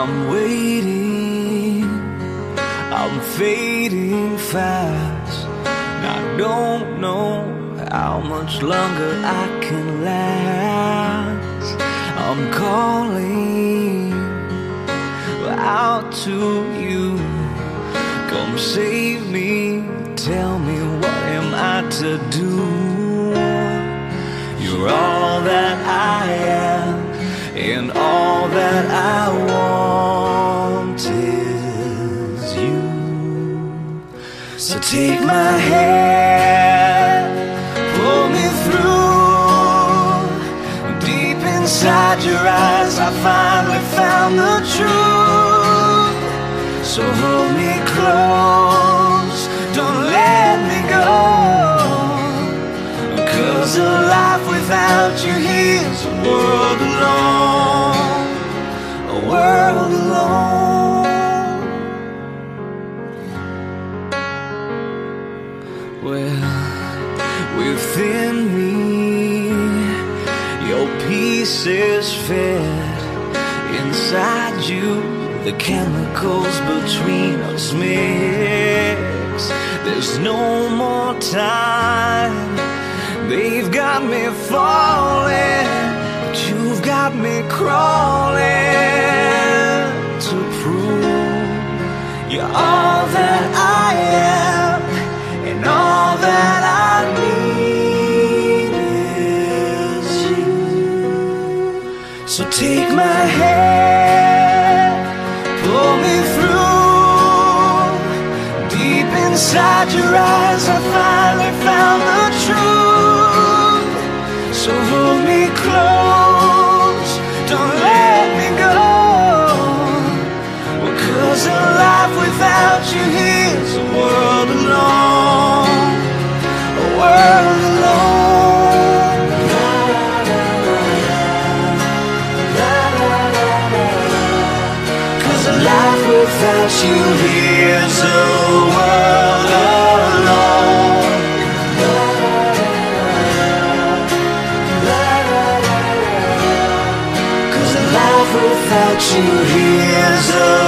I'm waiting, I'm fading fast. I don't know how much longer I can last. I'm calling out to you, come save me, tell me what am I to do. You're all that I am, and all that I want is you. So take my hand, pull me through. Deep inside your eyes I finally found the truth. So hold me close, don't let me go, 'cause a life without you here's a world alone, a world alone. Well, within me your peace is fed. Inside you the chemicals between us mix. There's no more time. They've got me falling, but you've got me crawling to prove you're all that I am, and all that I need is you. So take my hand, pull me through. Deep inside your eyes I finally found the truth. So hold me close, don't let me go, 'cause a life without you here's a world alone, a world alone. Life without you here's a world alone. 'Cause life without you here's a